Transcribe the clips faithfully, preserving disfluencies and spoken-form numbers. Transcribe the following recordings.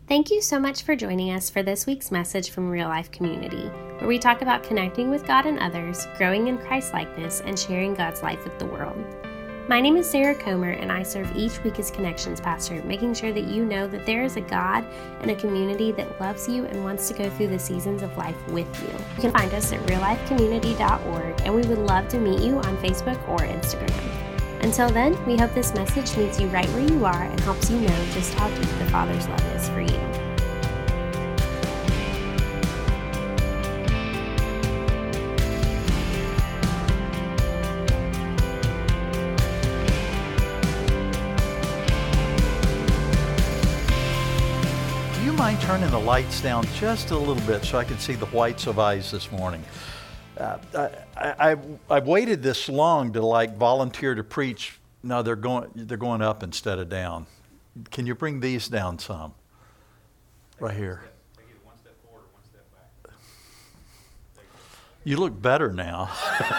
Thank you so much for joining us for this week's message from Real Life Community, where we talk about connecting with God and others, growing in Christ-likeness, and sharing God's life with the world. My name is Sarah Comer, and I serve each week as Connections Pastor, making sure that you know that there is a God and a community that loves you and wants to go through the seasons of life with you. You can find us at real life community dot org, and we would love to meet you on Facebook or Instagram. Until then, we hope this message meets you right where you are and helps you know just how deep the Father's love is for you. Do you mind turning the lights down just a little bit so I can see the whites of eyes this morning? Uh, I, I, I've waited this long to like volunteer to preach. No, they're going they're going up instead of down. Can you bring these down some? Right here. Take it one step forward or one step back. You look better now.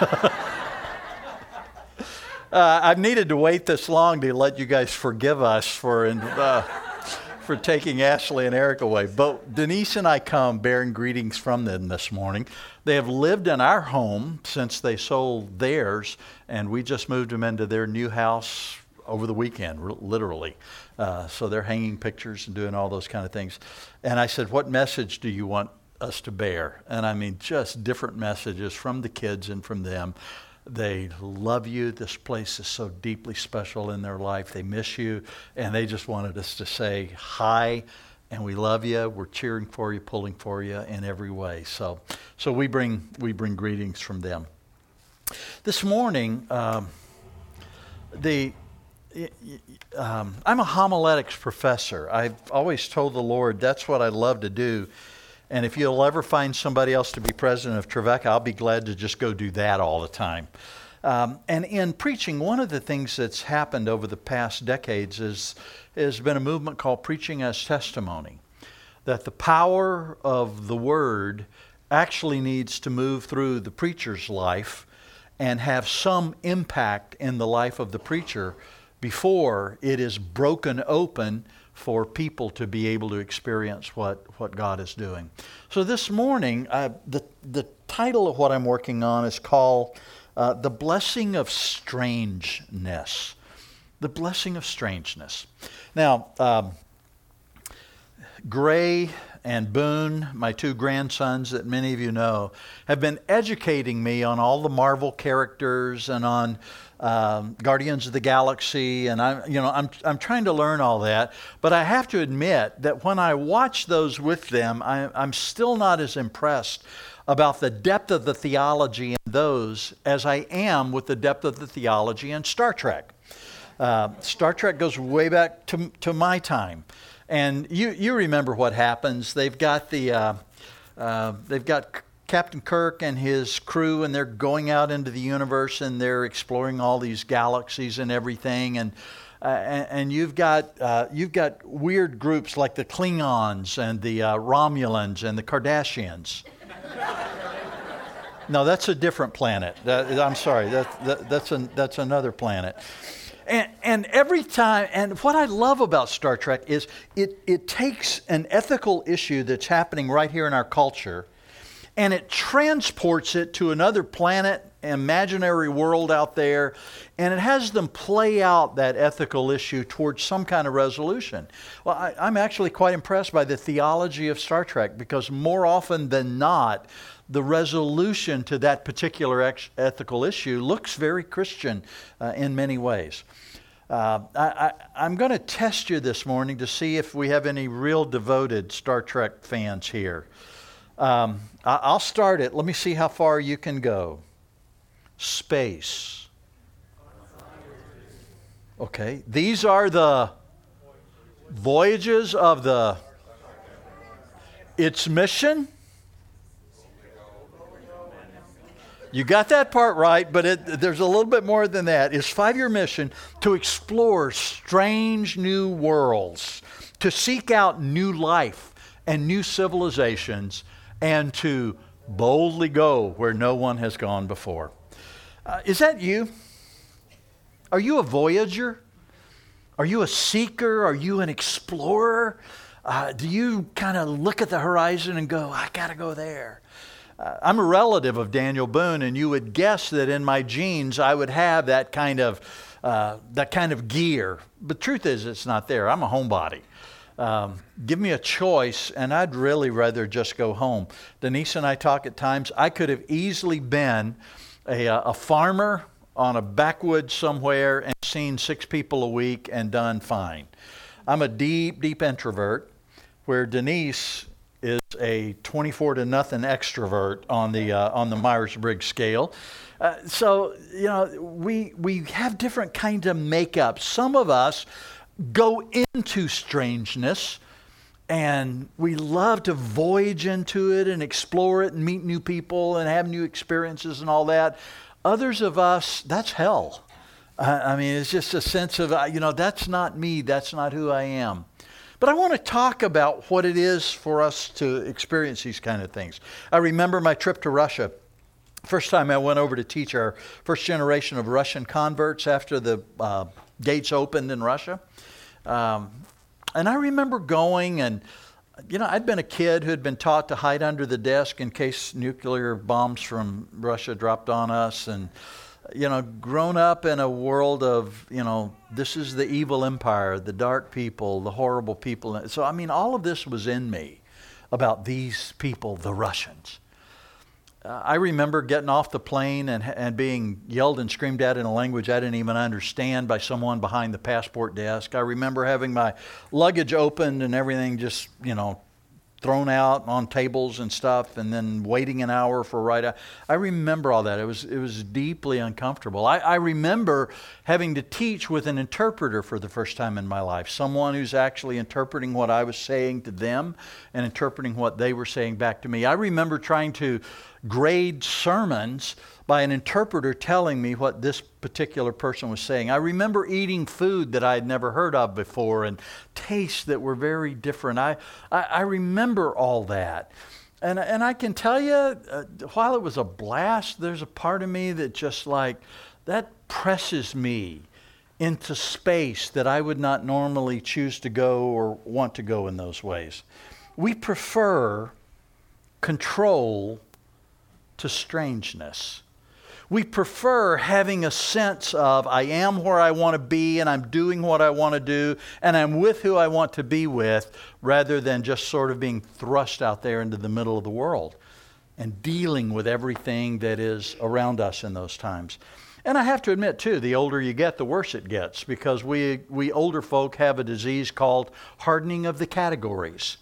uh, I've needed to wait this long to let you guys forgive us for uh, for taking Ashley and Eric away. But Denise and I come bearing greetings from them this morning. They have lived in our home since they sold theirs, and we just moved them into their new house over the weekend, r- literally. Uh, so they're hanging pictures and doing all those kind of things. And I said, what message do you want us to bear? And I mean, just different messages from the kids and from them. They love you. This place is so deeply special in their life. They miss you, and they just wanted us to say hi, and we love you. We're cheering for you, pulling for you in every way. So, so we bring we bring greetings from them. This morning, um, the um, I'm a homiletics professor. I've always told the Lord that's what I love to do. And if you'll ever find somebody else to be president of Trevecca, I'll be glad to just go do that all the time. Um, and in preaching, one of the things that's happened over the past decades is has been a movement called preaching as testimony. That the power of the word actually needs to move through the preacher's life and have some impact in the life of the preacher before it is broken open for people to be able to experience what, what God is doing. So this morning, uh, the, the title of what I'm working on is called uh, The Blessing of Strangeness. The Blessing of Strangeness. Now, um, Gray and Boone, my two grandsons that many of you know, have been educating me on all the Marvel characters and on um, Guardians of the Galaxy, and I'm, you know, I'm I'm trying to learn all that. But I have to admit that when I watch those with them, I, I'm still not as impressed about the depth of the theology in those as I am with the depth of the theology in Star Trek. Uh, Star Trek goes way back to to my time. And you, you remember what happens. They've got the uh, uh, they've got Captain Kirk and his crew, and they're going out into the universe, and they're exploring all these galaxies and everything. And uh, and, and you've got uh, you've got weird groups like the Klingons and the uh, Romulans and the Kardashians. No, that's a different planet. That, I'm sorry. That, that, that's an, that's another planet. And, and every time, and what I love about Star Trek is it, it takes an ethical issue that's happening right here in our culture, and it transports it to another planet, imaginary world out there, and it has them play out that ethical issue towards some kind of resolution. Well, I, I'm actually quite impressed by the theology of Star Trek, because more often than not, the resolution to that particular ex- ethical issue looks very Christian uh, in many ways. Uh, I, I, I'm going to test you this morning to see if we have any real devoted Star Trek fans here. Um, I, I'll start it. Let me see how far you can go. Space. Okay. These are the voyages of the... Its mission? You got that part right, but it, there's a little bit more than that. It's five-year mission to explore strange new worlds, to seek out new life and new civilizations, and to boldly go where no one has gone before. Uh, is that you? Are you a voyager? Are you a seeker? Are you an explorer? Uh, do you kind of look at the horizon and go, I got to go there? Uh, I'm a relative of Daniel Boone, and you would guess that in my genes I would have that kind of uh, that kind of gear. But the truth is, it's not there. I'm a homebody. Um, give me a choice, and I'd really rather just go home. Denise and I talk at times. I could have easily been a, a farmer on a backwoods somewhere and seen six people a week and done fine. I'm a deep, deep introvert, where Denise is a twenty-four to nothing extrovert on the uh, on the Myers-Briggs scale. Uh, so, you know, we we have different kinds of makeup. Some of us go into strangeness and we love to voyage into it and explore it and meet new people and have new experiences and all that. Others of us, that's hell. Uh, I mean, it's just a sense of, uh, you know, that's not me. That's not who I am. But I want to talk about what it is for us to experience these kind of things. I remember my trip to Russia. First time I went over to teach our first generation of Russian converts after the uh, gates opened in Russia. Um, and I remember going and, you know, I'd been a kid who had been taught to hide under the desk in case nuclear bombs from Russia dropped on us, and, you know, grown up in a world of, you know, this is the evil empire, the dark people, the horrible people. So, I mean, all of this was in me about these people, the Russians. Uh, I remember getting off the plane and, and being yelled and screamed at in a language I didn't even understand by someone behind the passport desk. I remember having my luggage opened and everything just, you know, thrown out on tables and stuff, and then waiting an hour for a ride out. I remember all that. It was it was deeply uncomfortable. I, I remember having to teach with an interpreter for the first time in my life, someone who's actually interpreting what I was saying to them and interpreting what they were saying back to me. I remember trying to grade sermons by an interpreter telling me what this particular person was saying. I remember eating food that I had never heard of before and tastes that were very different. I, I, I remember all that. And, and I can tell you, uh, while it was a blast, there's a part of me that just like, that presses me into space that I would not normally choose to go or want to go in those ways. We prefer control to strangeness. We prefer having a sense of, I am where I want to be and I'm doing what I want to do and I'm with who I want to be with, rather than just sort of being thrust out there into the middle of the world and dealing with everything that is around us in those times. And I have to admit, too, the older you get, the worse it gets, because we, we older folk have a disease called hardening of the categories.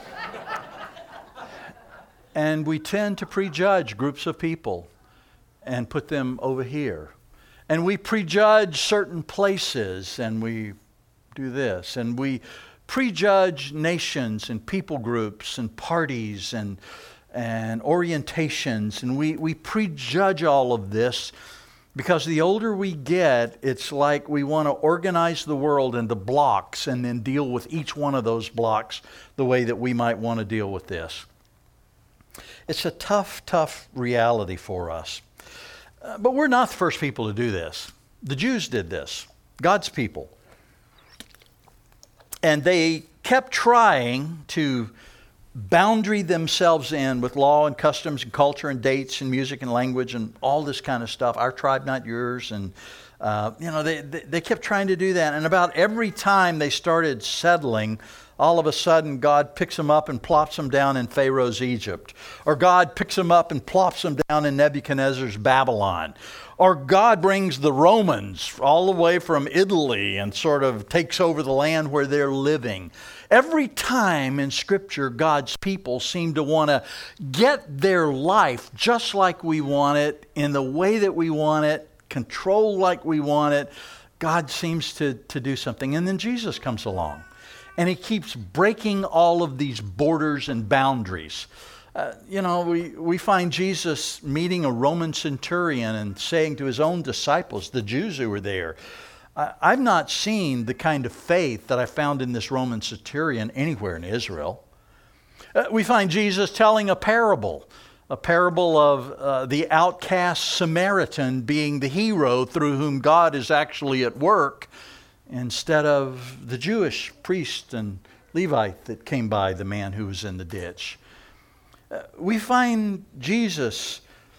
And we tend to prejudge groups of people and put them over here. And we prejudge certain places, and we do this. And we prejudge nations and people groups and parties and, and orientations. And we, we prejudge all of this because the older we get, it's like we want to organize the world into blocks and then deal with each one of those blocks the way that we might want to deal with this. It's a tough, tough reality for us. Uh, but we're not the first people to do this. The Jews did this, God's people. And they kept trying to boundary themselves in with law and customs and culture and dates and music and language and all this kind of stuff. Our tribe, not yours. And, uh, you know, they, they, they kept trying to do that. And about every time they started settling, all of a sudden, God picks them up and plops them down in Pharaoh's Egypt. Or God picks them up and plops them down in Nebuchadnezzar's Babylon. Or God brings the Romans all the way from Italy and sort of takes over the land where they're living. Every time in Scripture, God's people seem to want to get their life just like we want it, in the way that we want it, control like we want it. God seems to, to do something. And then Jesus comes along. And he keeps breaking all of these borders and boundaries. Uh, you know, we, we find Jesus meeting a Roman centurion and saying to his own disciples, the Jews who were there, I, I've not seen the kind of faith that I found in this Roman centurion anywhere in Israel. Uh, we find Jesus telling a parable, a parable of uh, the outcast Samaritan being the hero through whom God is actually at work, instead of the Jewish priest and Levite that came by the man who was in the ditch. Uh, we find Jesus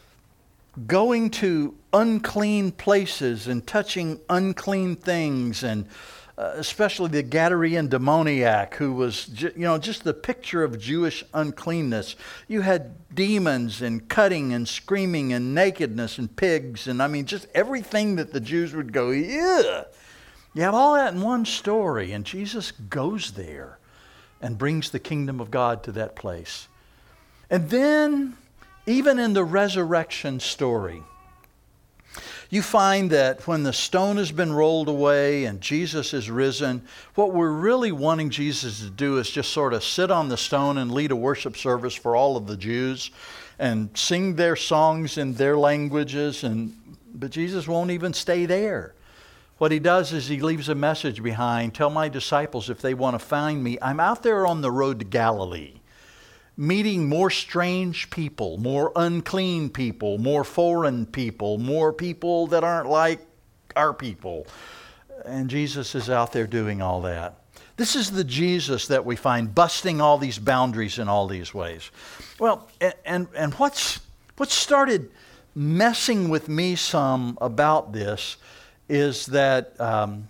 going to unclean places and touching unclean things, and uh, especially the Gadarene demoniac, who was, ju- you know, just the picture of Jewish uncleanness. You had demons and cutting and screaming and nakedness and pigs, and I mean, just everything that the Jews would go, ugh. You have all that in one story, and Jesus goes there and brings the kingdom of God to that place. And then, even in the resurrection story, you find that when the stone has been rolled away and Jesus is risen, what we're really wanting Jesus to do is just sort of sit on the stone and lead a worship service for all of the Jews and sing their songs in their languages. And but Jesus won't even stay there. What he does is he leaves a message behind. Tell my disciples if they want to find me, I'm out there on the road to Galilee, meeting more strange people, more unclean people, more foreign people, more people that aren't like our people. And Jesus is out there doing all that. This is the Jesus that we find busting all these boundaries in all these ways. Well, and and what's what started messing with me some about this is that um,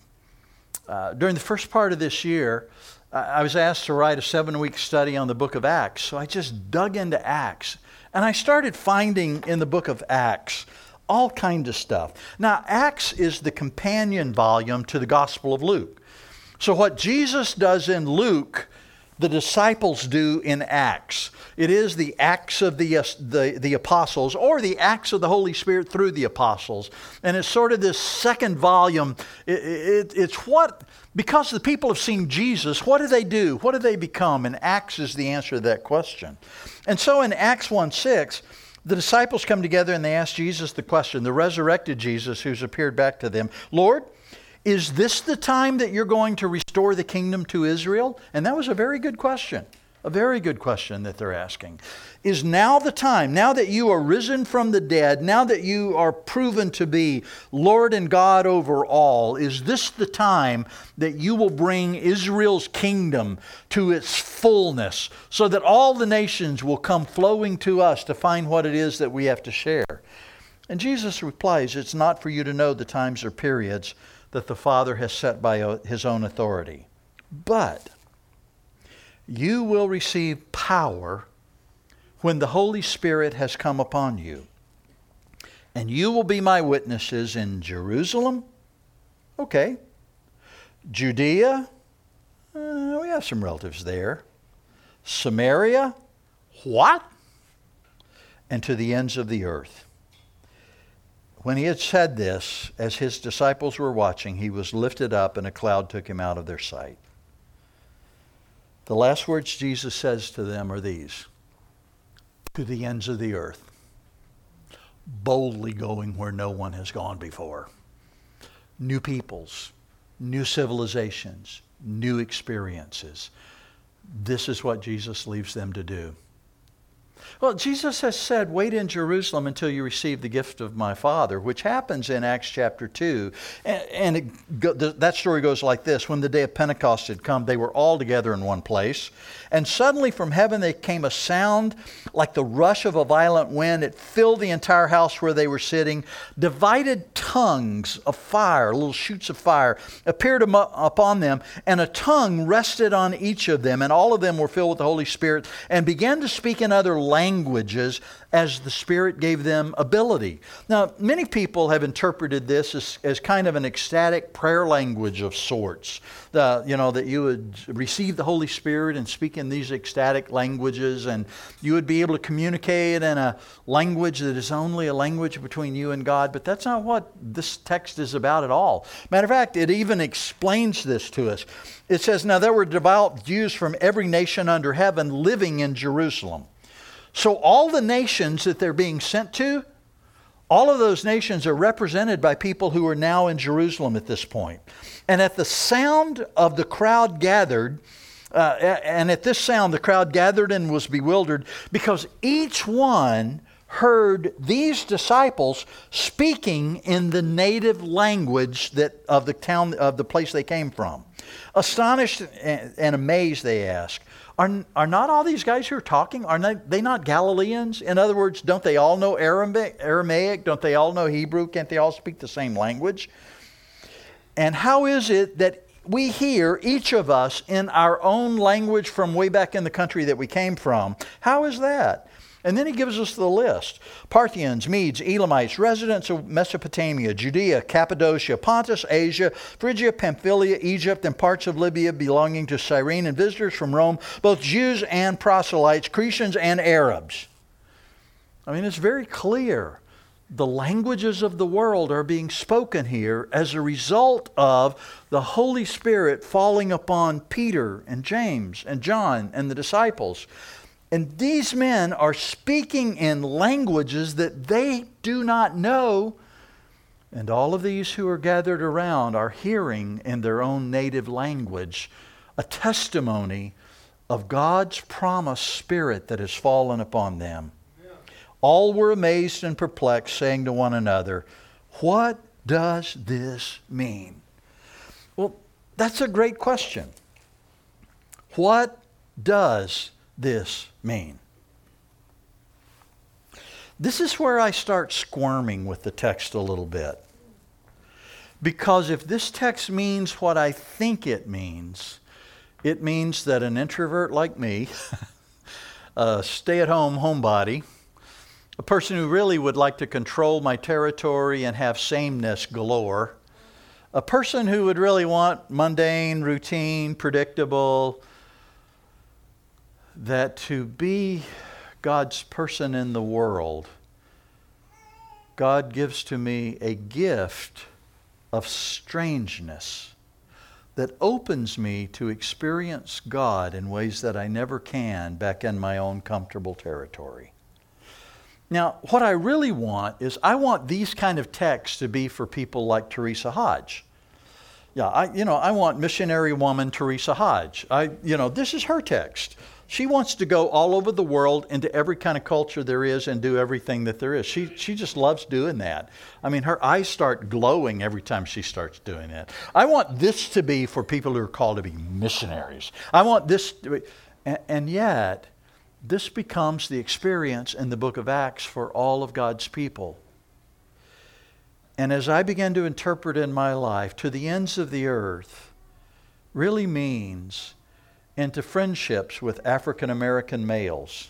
uh, during the first part of this year, I was asked to write a seven-week study on the book of Acts. So I just dug into Acts. And I started finding in the book of Acts all kinds of stuff. Now, Acts is the companion volume to the Gospel of Luke. So what Jesus does in Luke, the disciples do in Acts. It is the Acts of the, uh, the, the apostles, or the Acts of the Holy Spirit through the apostles. And it's sort of this second volume. It, it, it's what, because the people have seen Jesus, what do they do? What do they become? And Acts is the answer to that question. And so in Acts one six, the disciples come together and they ask Jesus the question, the resurrected Jesus who's appeared back to them, Lord, is this the time that you're going to restore the kingdom to Israel? And that was a very good question. A very good question that they're asking. Is now the time, now that you are risen from the dead, now that you are proven to be Lord and God over all, is this the time that you will bring Israel's kingdom to its fullness so that all the nations will come flowing to us to find what it is that we have to share? And Jesus replies, it's not for you to know the times or periods that the Father has set by his own authority. But you will receive power when the Holy Spirit has come upon you. And you will be my witnesses in Jerusalem. Okay. Judea. Uh, we have some relatives there. Samaria. What? And to the ends of the earth. When he had said this, as his disciples were watching, he was lifted up and a cloud took him out of their sight. The last words Jesus says to them are these, to the ends of the earth, boldly going where no one has gone before. New peoples, new civilizations, new experiences. This is what Jesus leaves them to do. Well, Jesus has said, wait in Jerusalem until you receive the gift of my Father, which happens in Acts chapter two. And, and it go, that story goes like this. When the day of Pentecost had come, they were all together in one place. And suddenly from heaven there came a sound like the rush of a violent wind. It filled the entire house where they were sitting. Divided tongues of fire, little shoots of fire, appeared upon them. And a tongue rested on each of them. And all of them were filled with the Holy Spirit and began to speak in other languages as the Spirit gave them ability. Now, many people have interpreted this as, as kind of an ecstatic prayer language of sorts. The, you know, that you would receive the Holy Spirit and speak in these ecstatic languages, and you would be able to communicate in a language that is only a language between you and God. But that's not what this text is about at all. Matter of fact, it even explains this to us. It says, now there were devout Jews from every nation under heaven living in Jerusalem. So all the nations that they're being sent to, all of those nations are represented by people who are now in Jerusalem at this point. And at the sound of the crowd gathered, uh, and at this sound the crowd gathered and was bewildered, because each one heard these disciples speaking in the native language that of the town, of the place they came from. Astonished and amazed, they ask, are, are not all these guys who are talking, are not, they not Galileans? In other words, don't they all know Aramaic? Aramaic? Don't they all know Hebrew? Can't they all speak the same language? And how is it that we hear, each of us, in our own language from way back in the country that we came from? How is that? And then he gives us the list. Parthians, Medes, Elamites, residents of Mesopotamia, Judea, Cappadocia, Pontus, Asia, Phrygia, Pamphylia, Egypt, and parts of Libya belonging to Cyrene, and visitors from Rome, both Jews and proselytes, Cretans and Arabs. I mean, it's very clear. The languages of the world are being spoken here as a result of the Holy Spirit falling upon Peter and James and John and the disciples. And these men are speaking in languages that they do not know. And all of these who are gathered around are hearing in their own native language a testimony of God's promised Spirit that has fallen upon them. All were amazed and perplexed, saying to one another, "What does this mean?" Well, that's a great question. What does this mean? This is where I start squirming with the text a little bit. Because if this text means what I think it means, it means that an introvert like me, a stay-at-home homebody, a person who really would like to control my territory and have sameness galore, a person who would really want mundane, routine, predictable, that to be God's person in the world, God gives to me a gift of strangeness that opens me to experience God in ways that I never can back in my own comfortable territory. Now, what I really want is I want these kind of texts to be for people like Teresa Hodge. Yeah, I, you know, I want missionary woman Teresa Hodge. I, you know, this is her text. She wants to go all over the world into every kind of culture there is and do everything that there is. She she just loves doing that. I mean, her eyes start glowing every time she starts doing that. I want this to be for people who are called to be missionaries. I want this to be, and, and yet, this becomes the experience in the book of Acts for all of God's people. And as I began to interpret in my life, to the ends of the earth really means into friendships with African American males,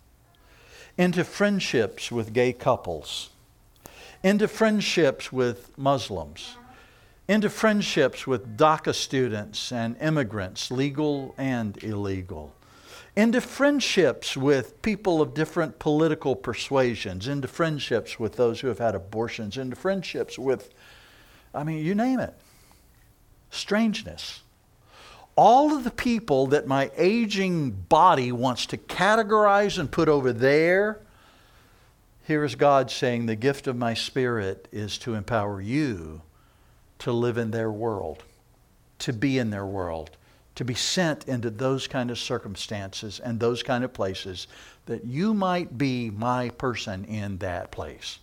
into friendships with gay couples, into friendships with Muslims, into friendships with DACA students and immigrants, legal and illegal, into friendships with people of different political persuasions, into friendships with those who have had abortions, into friendships with, I mean, you name it. Strangeness. All of the people that my aging body wants to categorize and put over there, here is God saying, the gift of my Spirit is to empower you to live in their world, to be in their world, to be sent into those kind of circumstances and those kind of places that you might be my person in that place.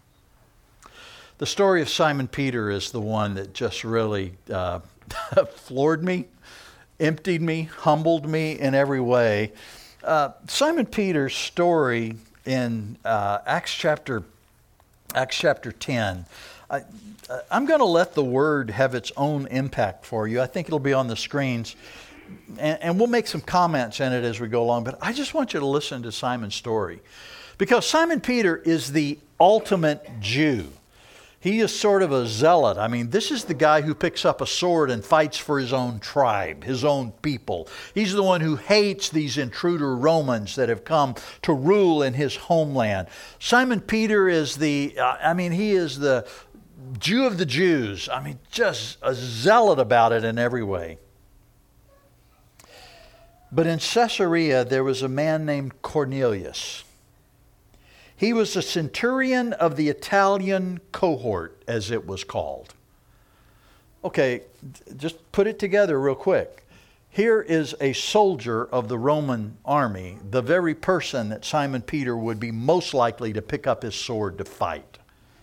The story of Simon Peter is the one that just really uh, floored me, emptied me, humbled me in every way. Uh, Simon Peter's story in uh, Acts chapter Acts chapter ten. I, I'm going to let the word have its own impact for you. I think it'll be on the screens, and, and we'll make some comments in it as we go along. But I just want you to listen to Simon's story, because Simon Peter is the ultimate Jew. He is sort of a zealot. I mean, this is the guy who picks up a sword and fights for his own tribe, his own people. He's the one who hates these intruder Romans that have come to rule in his homeland. Simon Peter is the, uh, I mean, he is the Jew of the Jews. I mean, just a zealot about it in every way. But in Caesarea, there was a man named Cornelius. He was a centurion of the Italian cohort, as it was called. Okay, just put it together real quick. Here is a soldier of the Roman army, the very person that Simon Peter would be most likely to pick up his sword to fight.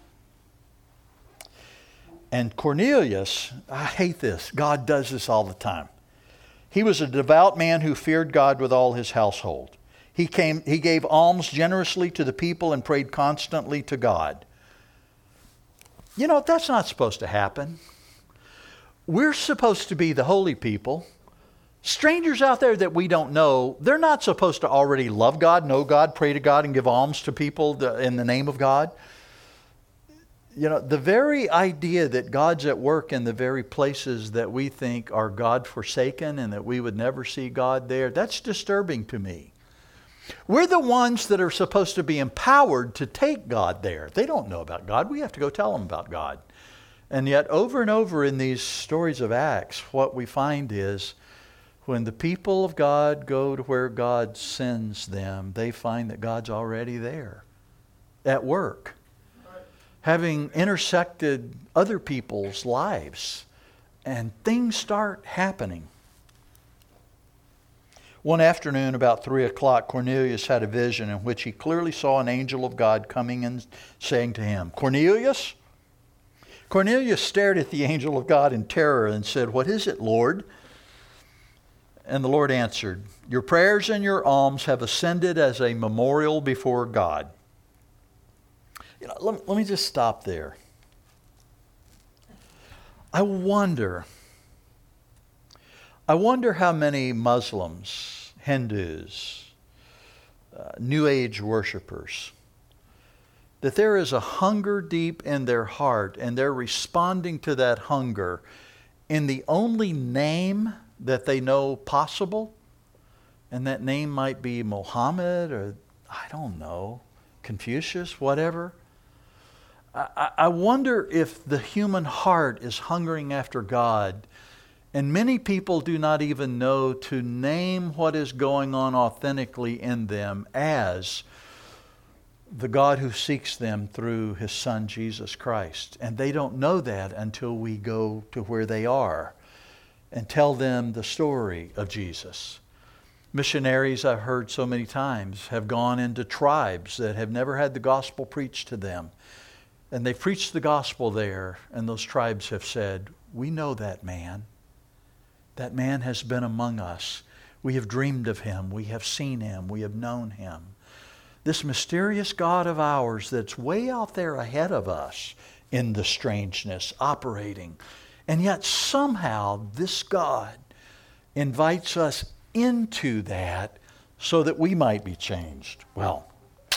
And Cornelius, I hate this. God does this all the time. He was a devout man who feared God with all his household. He came, he gave alms generously to the people and prayed constantly to God. You know, that's not supposed to happen. We're supposed to be the holy people. Strangers out there that we don't know, they're not supposed to already love God, know God, pray to God, and give alms to people in the name of God. You know, the very idea that God's at work in the very places that we think are God-forsaken and that we would never see God there, that's disturbing to me. We're the ones that are supposed to be empowered to take God there. They don't know about God. We have to go tell them about God. And yet, over and over in these stories of Acts, what we find is when the people of God go to where God sends them, they find that God's already there at work, having intersected other people's lives, and things start happening. One afternoon about three o'clock, Cornelius had a vision in which he clearly saw an angel of God coming and saying to him, "Cornelius?" Cornelius stared at the angel of God in terror and said, "What is it, Lord?" And the Lord answered, "Your prayers and your alms have ascended as a memorial before God." You know, let, let me just stop there. I wonder, I wonder how many Muslims, Hindus, uh, New Age worshipers, that there is a hunger deep in their heart and they're responding to that hunger in the only name that they know possible, and that name might be Muhammad or, I don't know, Confucius, whatever. I, I wonder if the human heart is hungering after God, and many people do not even know to name what is going on authentically in them as the God who seeks them through His Son, Jesus Christ. And they don't know that until we go to where they are and tell them the story of Jesus. Missionaries, I've heard so many times, have gone into tribes that have never had the gospel preached to them. And they've preached the gospel there, and those tribes have said, "We know that man. That man has been among us. We have dreamed of him. We have seen him. We have known him. This mysterious God of ours that's way out there ahead of us in the strangeness, operating. And yet somehow this God invites us into that so that we might be changed." Well,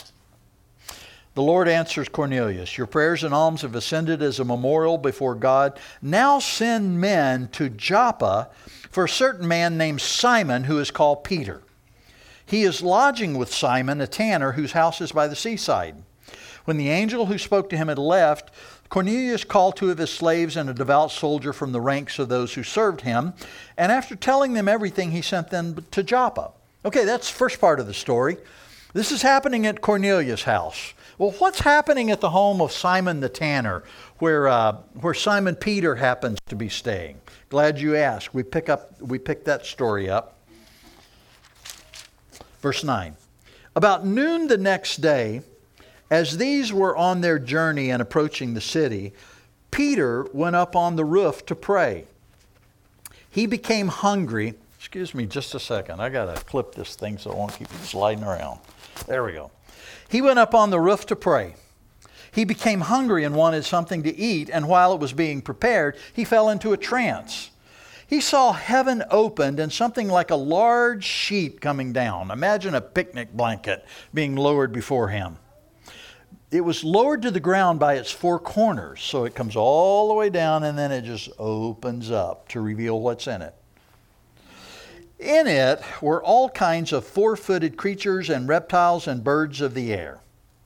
the Lord answers Cornelius, "Your prayers and alms have ascended as a memorial before God. Now send men to Joppa for a certain man named Simon who is called Peter. He is lodging with Simon, a tanner, whose house is by the seaside." When the angel who spoke to him had left, Cornelius called two of his slaves and a devout soldier from the ranks of those who served him. And after telling them everything, he sent them to Joppa. Okay, that's the first part of the story. This is happening at Cornelius' house. Well, what's happening at the home of Simon the tanner, where uh, where Simon Peter happens to be staying? Glad you asked. We pick up we pick that story up. Verse nine. About noon the next day, as these were on their journey and approaching the city, Peter went up on the roof to pray. He became hungry. Excuse me just a second. I got to clip this thing so it won't keep sliding around. There we go. He went up on the roof to pray. He became hungry and wanted something to eat, and while it was being prepared, he fell into a trance. He saw heaven opened and something like a large sheet coming down. Imagine a picnic blanket being lowered before him. It was lowered to the ground by its four corners, so it comes all the way down and then it just opens up to reveal what's in it. In it were all kinds of four-footed creatures and reptiles and birds of the air.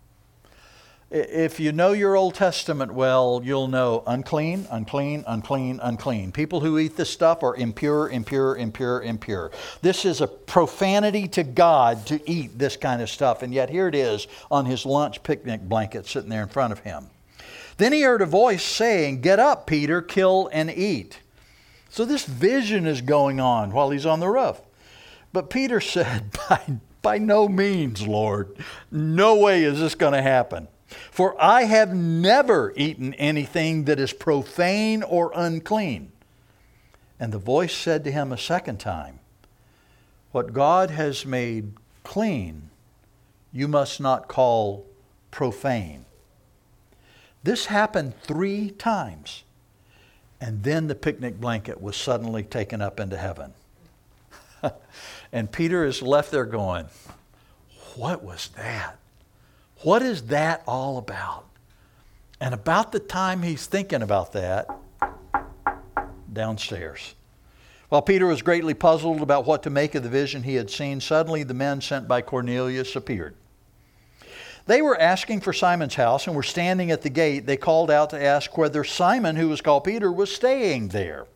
If you know your Old Testament well, you'll know unclean, unclean, unclean, unclean. People who eat this stuff are impure, impure, impure, impure. This is a profanity to God to eat this kind of stuff. And yet here it is on his lunch picnic blanket sitting there in front of him. Then he heard a voice saying, "Get up, Peter, kill and eat." So this vision is going on while he's on the roof. But Peter said, by, by no means, Lord. No way is this going to happen. For I have never eaten anything that is profane or unclean. And the voice said to him a second time, what God has made clean, you must not call profane. This happened three times. And then the picnic blanket was suddenly taken up into heaven. And Peter is left there going, what was that? What is that all about? And about the time he's thinking about that, downstairs. While Peter was greatly puzzled about what to make of the vision he had seen, suddenly the men sent by Cornelius appeared. They were asking for Simon's house and were standing at the gate. They called out to ask whether Simon, who was called Peter, was staying there.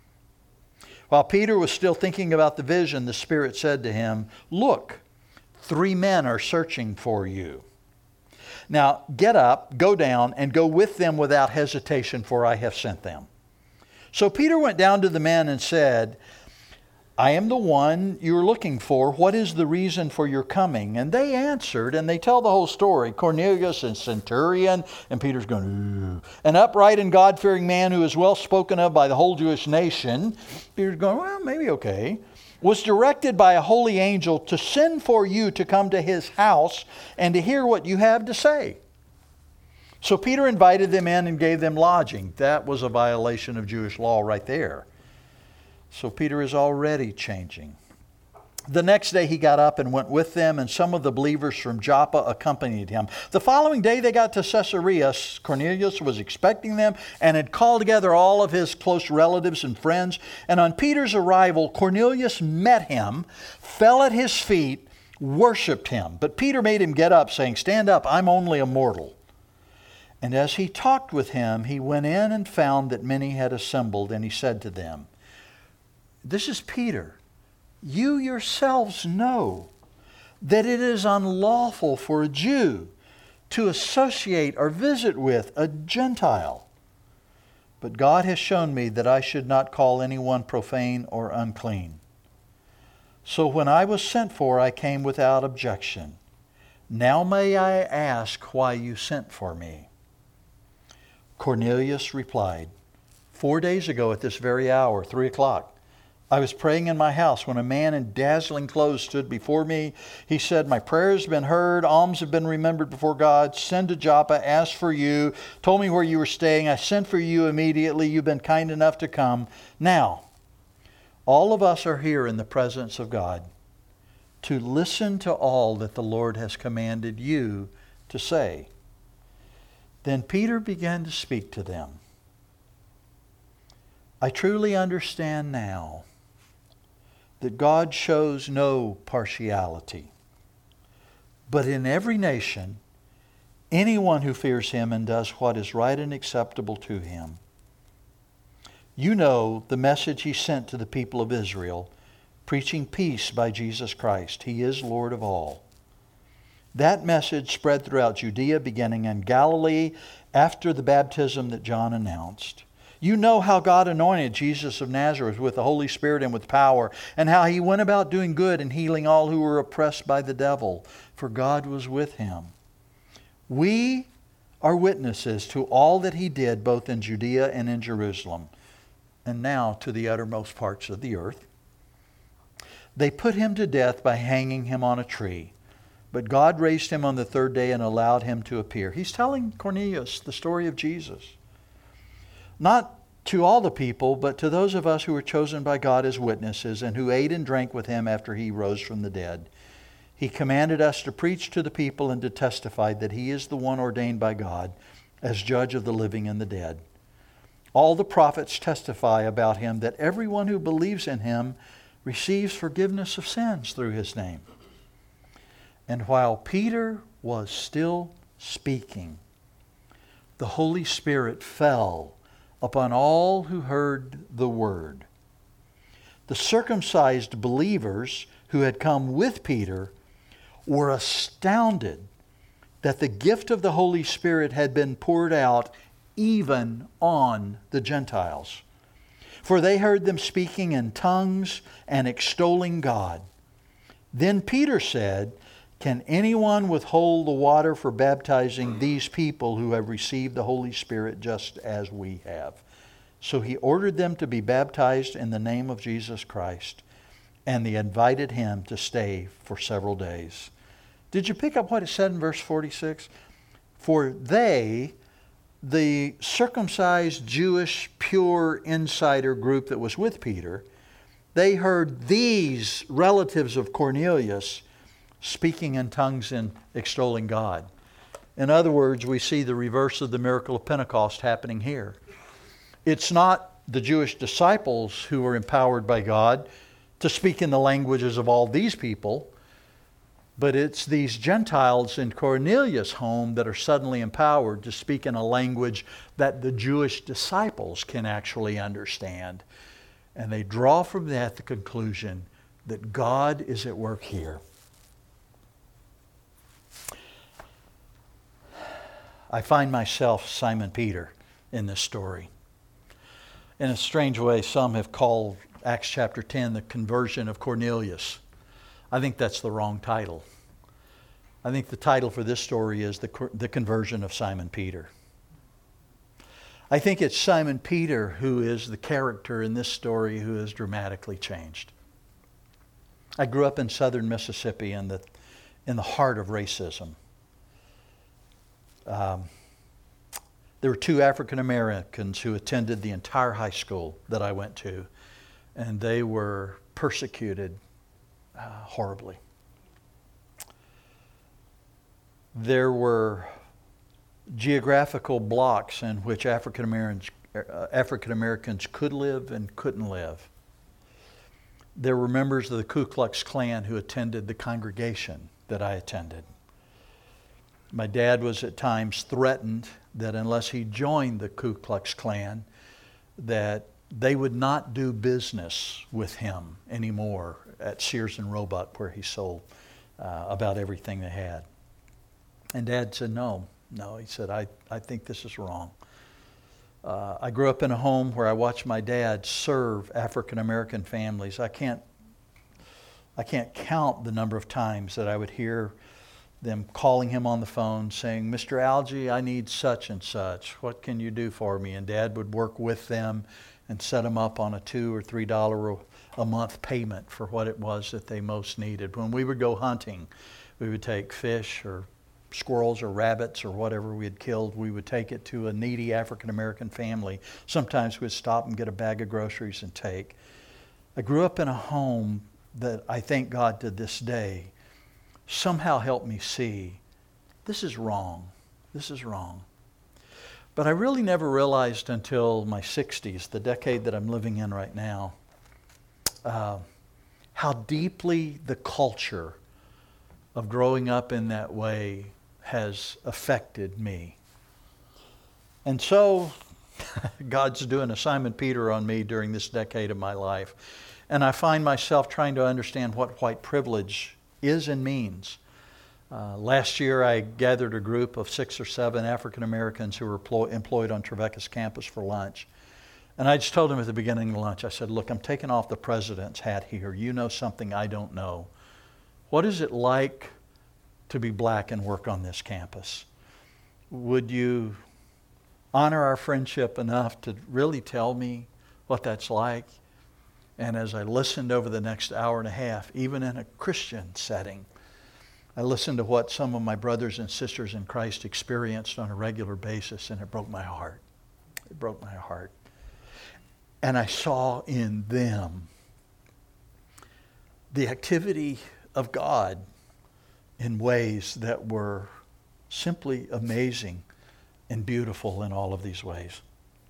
While Peter was still thinking about the vision, the Spirit said to him, look, three men are searching for you. Now get up, go down, and go with them without hesitation, for I have sent them. So Peter went down to the men and said, I am the one you're looking for. What is the reason for your coming? And they answered, and they tell the whole story. Cornelius, a centurion, and Peter's going, ooh. An upright and God-fearing man who is well spoken of by the whole Jewish nation. Peter's going, well, maybe okay. Was directed by a holy angel to send for you to come to his house and to hear what you have to say. So Peter invited them in and gave them lodging. That was a violation of Jewish law right there. So Peter is already changing. The next day he got up and went with them, and some of the believers from Joppa accompanied him. The following day they got to Caesarea. Cornelius was expecting them and had called together all of his close relatives and friends. And on Peter's arrival, Cornelius met him, fell at his feet, worshiped him. But Peter made him get up, saying, stand up, I'm only a mortal. And as he talked with him, he went in and found that many had assembled, and he said to them, this is Peter. You yourselves know that it is unlawful for a Jew to associate or visit with a Gentile. But God has shown me that I should not call anyone profane or unclean. So when I was sent for, I came without objection. Now may I ask why you sent for me? Cornelius replied, four days ago at this very hour, three o'clock, I was praying in my house when a man in dazzling clothes stood before me. He said, my prayer has been heard. Alms have been remembered before God. Send to Joppa, ask for you. Told me where you were staying. I sent for you immediately. You've been kind enough to come. Now, all of us are here in the presence of God to listen to all that the Lord has commanded you to say. Then Peter began to speak to them. I truly understand now that God shows no partiality, but in every nation, anyone who fears him and does what is right and acceptable to him. You know the message he sent to the people of Israel, preaching peace by Jesus Christ. He is Lord of all. That message spread throughout Judea, beginning in Galilee after the baptism that John announced. You know how God anointed Jesus of Nazareth with the Holy Spirit and with power, and how he went about doing good and healing all who were oppressed by the devil, for God was with him. We are witnesses to all that he did, both in Judea and in Jerusalem, and now to the uttermost parts of the earth. They put him to death by hanging him on a tree, but God raised him on the third day and allowed him to appear. He's telling Cornelius the story of Jesus. Not to all the people, but to those of us who were chosen by God as witnesses and who ate and drank with him after he rose from the dead. He commanded us to preach to the people and to testify that he is the one ordained by God as judge of the living and the dead. All the prophets testify about him that everyone who believes in him receives forgiveness of sins through his name. And while Peter was still speaking, the Holy Spirit fell upon all who heard the word. The circumcised believers who had come with Peter were astounded that the gift of the Holy Spirit had been poured out even on the Gentiles. for they heard them speaking in tongues and extolling God. Then Peter said, can anyone withhold the water for baptizing these people who have received the Holy Spirit just as we have? So he ordered them to be baptized in the name of Jesus Christ, and they invited him to stay for several days. Did you pick up what it said in verse forty-six? For they, the circumcised Jewish pure insider group that was with Peter, they heard these relatives of Cornelius speaking in tongues and extolling God. In other words, we see the reverse of the miracle of Pentecost happening here. It's not the Jewish disciples who were empowered by God to speak in the languages of all these people, but it's these Gentiles in Cornelius' home that are suddenly empowered to speak in a language that the Jewish disciples can actually understand. And they draw from that the conclusion that God is at work here. I find myself Simon Peter in this story. In a strange way, some have called Acts chapter ten the conversion of Cornelius. I think that's the wrong title. I think the title for this story is the, the conversion of Simon Peter. I think it's Simon Peter who is the character in this story who is dramatically changed. I grew up in southern Mississippi in the, in the heart of racism. Um, there were two African Americans who attended the entire high school that I went to, and they were persecuted uh, horribly. There were geographical blocks in which African Americans, uh, African Americans could live and couldn't live. There were members of the Ku Klux Klan who attended the congregation that I attended. My dad was at times threatened that unless he joined the Ku Klux Klan, that they would not do business with him anymore at Sears and Roebuck, where he sold uh, about everything they had. And Dad said, no, no. He said, I, I think this is wrong. Uh, I grew up in a home where I watched my dad serve African American families. I can't, I can't count the number of times that I would hear them calling him on the phone saying, Mister Algie, I need such and such. What can you do for me? And Dad would work with them and set them up on a two or three dollar a month payment for what it was that they most needed. When we would go hunting, we would take fish or squirrels or rabbits or whatever we had killed. We would take it to a needy African American family. Sometimes we'd stop and get a bag of groceries and take. I grew up in a home that I thank God to this day somehow helped me see this is wrong. This is wrong. But I really never realized until my sixties, the decade that I'm living in right now, uh, how deeply the culture of growing up in that way has affected me. And so God's doing a Simon Peter on me during this decade of my life. And I find myself trying to understand what white privilege is and means. Uh, last year I gathered a group of six or seven African Americans who were ploy- employed on Trevecca's campus for lunch. And I just told them at the beginning of lunch, I said, look, I'm taking off the president's hat here. You know something I don't know. What is it like to be black and work on this campus? Would you honor our friendship enough to really tell me what that's like? And as I listened over the next hour and a half, even in a Christian setting, I listened to what some of my brothers and sisters in Christ experienced on a regular basis, and it broke my heart. It broke my heart. And I saw in them the activity of God in ways that were simply amazing and beautiful in all of these ways.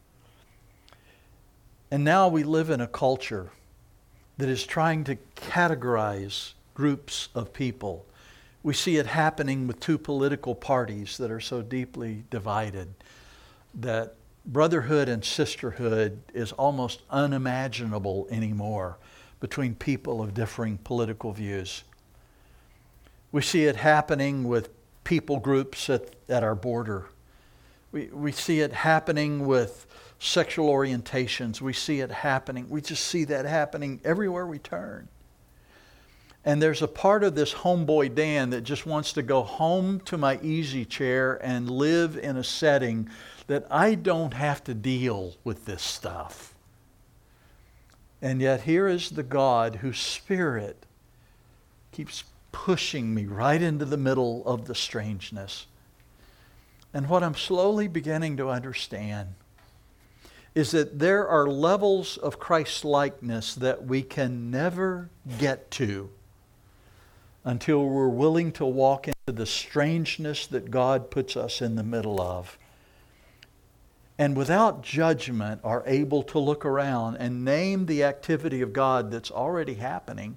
And now we live in a culture that is trying to categorize groups of people. We see it happening with two political parties that are so deeply divided that brotherhood and sisterhood is almost unimaginable anymore between people of differing political views. We see it happening with people groups at, at our border. We, we see it happening with sexual orientations. We see it happening. We just see that happening everywhere we turn. And there's a part of this homeboy Dan that just wants to go home to my easy chair and live in a setting that I don't have to deal with this stuff. And yet here is the God whose Spirit keeps pushing me right into the middle of the strangeness. And what I'm slowly beginning to understand is that there are levels of Christ-likeness that we can never get to until we're willing to walk into the strangeness that God puts us in the middle of. And without judgment are able to look around and name the activity of God that's already happening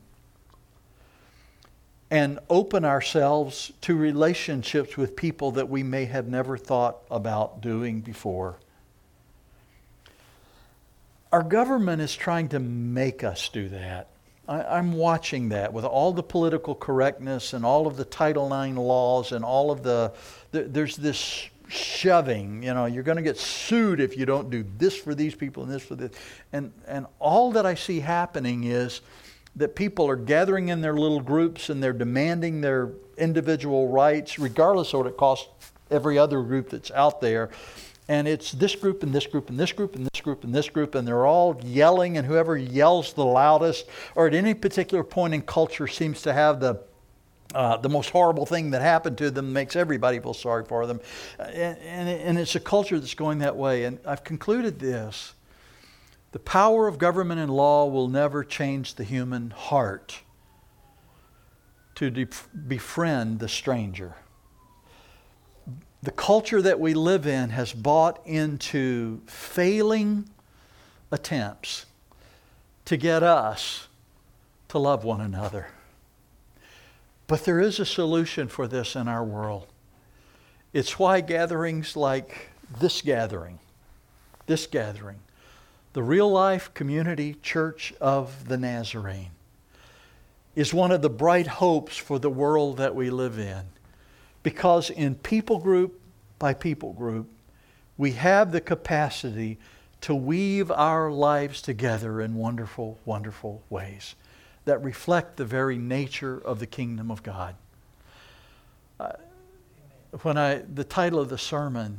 and open ourselves to relationships with people that we may have never thought about doing before. Our government is trying to make us do that. I, I'm watching that with all the political correctness and all of the Title nine laws and all of the, the there's this shoving, you know, you're going to get sued if you don't do this for these people and this for this. And, and all that I see happening is that people are gathering in their little groups and they're demanding their individual rights, regardless of what it costs every other group that's out there. And it's this group and this group and this group and this group and this group, and they're all yelling, and whoever yells the loudest or at any particular point in culture seems to have the uh, the most horrible thing that happened to them, makes everybody feel sorry for them. And, and, and it's a culture that's going that way. And I've concluded this. The power of government and law will never change the human heart to de- befriend the stranger. The culture that we live in has bought into failing attempts to get us to love one another. But there is a solution for this in our world. It's why gatherings like this gathering, this gathering, the Real Life Community Church of the Nazarene, is one of the bright hopes for the world that we live in. Because in people group by people group, we have the capacity to weave our lives together in wonderful, wonderful ways that reflect the very nature of the kingdom of God. Uh, when I, the title of the sermon,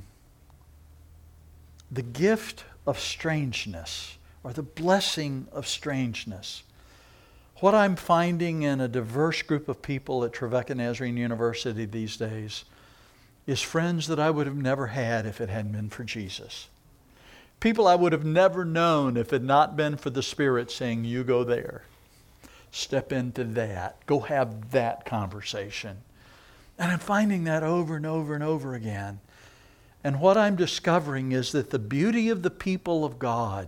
The Gift of Strangeness, or the Blessing of Strangeness. What I'm finding in a diverse group of people at Trevecca Nazarene University these days is friends that I would have never had if it hadn't been for Jesus. People I would have never known if it had not been for the Spirit saying, you go there. Step into that. Go have that conversation. And I'm finding that over and over and over again. And what I'm discovering is that the beauty of the people of God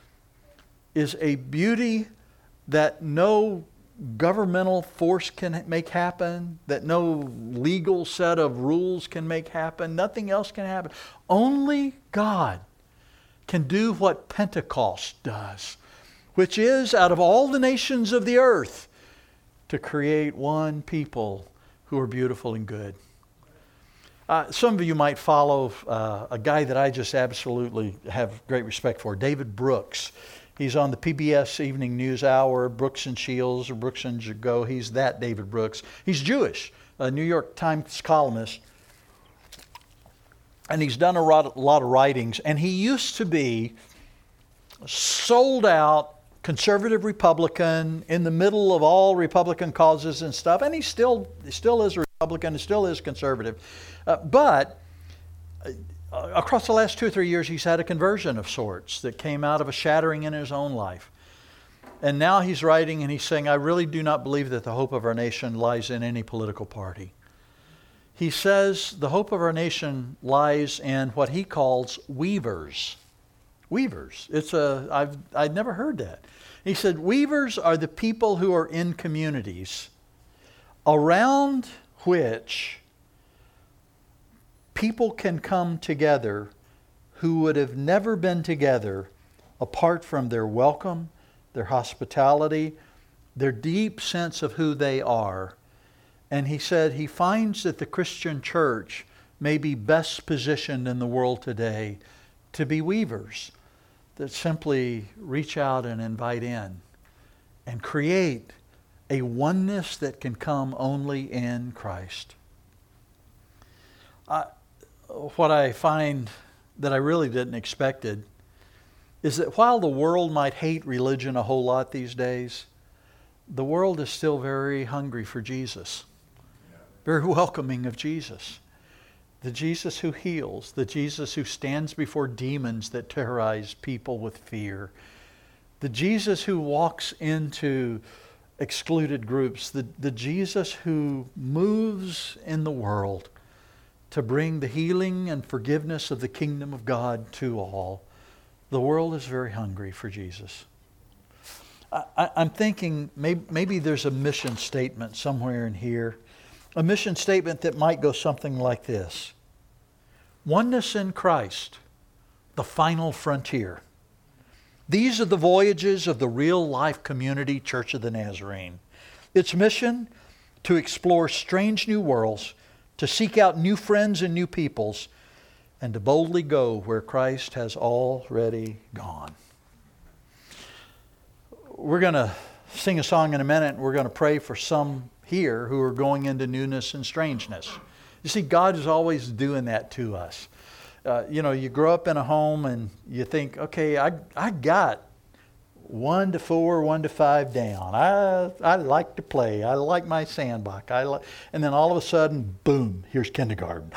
is a beauty that no governmental force can make happen, that no legal set of rules can make happen, nothing else can happen. Only God can do what Pentecost does, which is, out of all the nations of the earth, to create one people who are beautiful and good. Uh, some of you might follow uh, a guy that I just absolutely have great respect for, David Brooks. He's on the P B S Evening News Hour, Brooks and Shields, or Brooks and Jago. He's that David Brooks. He's Jewish, a New York Times columnist. And he's done a lot, a lot of writings. And he used to be sold out conservative Republican in the middle of all Republican causes and stuff. And he still, he still is a Republican and still is conservative. Uh, but uh, across the last two or three years, he's had a conversion of sorts that came out of a shattering in his own life. And now he's writing and he's saying, I really do not believe that the hope of our nation lies in any political party. He says the hope of our nation lies in what he calls weavers. Weavers. It's a, I've, I'd never heard that. He said, weavers are the people who are in communities around which people can come together who would have never been together apart from their welcome, their hospitality, their deep sense of who they are. And he said he finds that the Christian church may be best positioned in the world today to be weavers. that simply reach out and invite in and create a oneness that can come only in Christ. Uh, what I find that I really didn't expect it is that while the world might hate religion a whole lot these days, the world is still very hungry for Jesus, very welcoming of Jesus. The Jesus who heals, the Jesus who stands before demons that terrorize people with fear, the Jesus who walks into excluded groups, the, the Jesus who moves in the world to bring the healing and forgiveness of the kingdom of God to all. The world is very hungry for Jesus. I, I, I'm thinking maybe, maybe there's a mission statement somewhere in here, a mission statement that might go something like this. Oneness in Christ, the final frontier. These are the voyages of the real-life community Church of the Nazarene. Its mission, to explore strange new worlds, to seek out new friends and new peoples, and to boldly go where Christ has already gone. We're going to sing a song in a minute, and we're going to pray for some here who are going into newness and strangeness. You see, God is always doing that to us. Uh, you know, you grow up in a home and you think, okay, I I got one to four, one to five down. I I like to play. I like my sandbox. I like, and then all of a sudden, boom, here's kindergarten.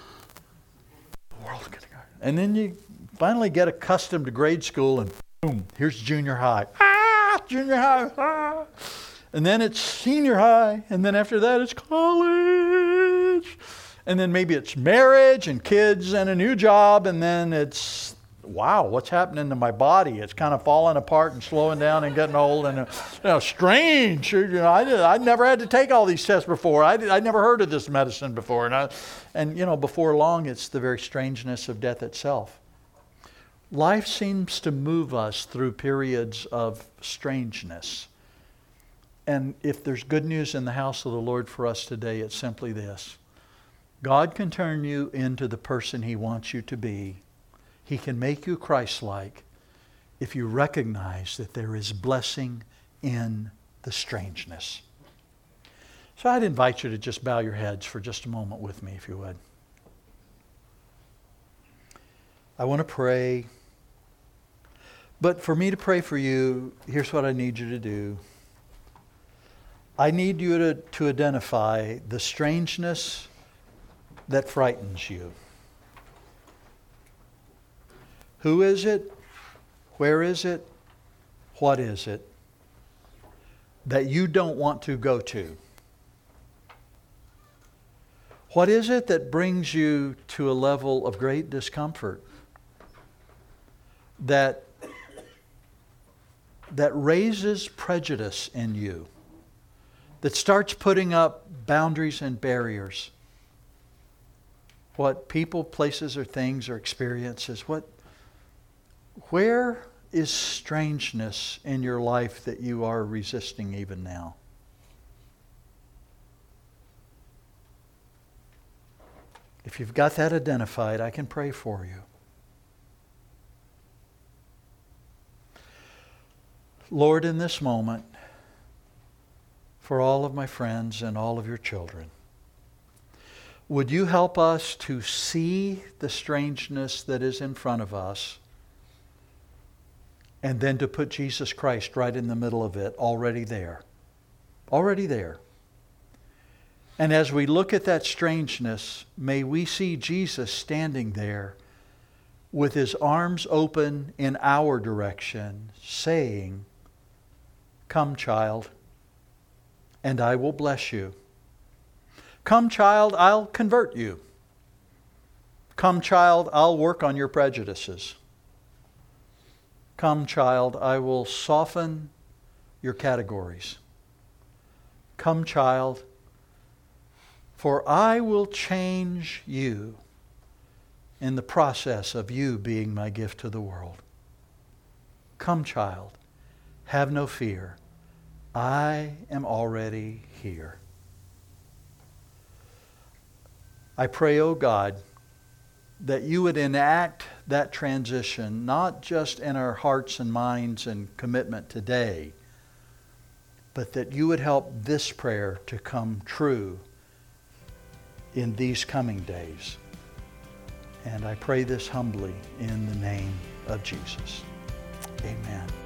World kindergarten. And then you finally get accustomed to grade school, and boom, here's junior high. Ah, junior high. Ah. And then it's senior high, and then after that it's college. And then maybe it's marriage and kids and a new job, and then it's, wow, what's happening to my body? It's kind of falling apart and slowing down and getting old and, uh, you know, strange. You know, I did, I never had to take all these tests before. I did, I never heard of this medicine before. And, I, and, you know, before long, it's the very strangeness of death itself. Life seems to move us through periods of strangeness. And if there's good news in the house of the Lord for us today, it's simply this. God can turn you into the person He wants you to be. He can make you Christ-like if you recognize that there is blessing in the strangeness. So I'd invite you to just bow your heads for just a moment with me, if you would. I want to pray. But for me to pray for you, here's what I need you to do. I need you to, to identify the strangeness that frightens you. Who is it? Where is it? What is it that you don't want to go to? What is it that brings you to a level of great discomfort? That, that raises prejudice in you? That starts putting up boundaries and barriers? What people, places, or things or experiences, what, where is strangeness in your life that you are resisting even now? If you've got that identified, I can pray for you. Lord, in this moment, for all of my friends and all of your children, would you help us to see the strangeness that is in front of us, and then to put Jesus Christ right in the middle of it, already there. Already there. And as we look at that strangeness, may we see Jesus standing there with His arms open in our direction, saying, "Come, child, and I will bless you. Come, child, I'll convert you. Come, child, I'll work on your prejudices. Come, child, I will soften your categories. Come, child, for I will change you in the process of you being my gift to the world. Come, child, have no fear. I am already here." I pray, O God, that you would enact that transition, not just in our hearts and minds and commitment today, but that you would help this prayer to come true in these coming days. And I pray this humbly in the name of Jesus. Amen.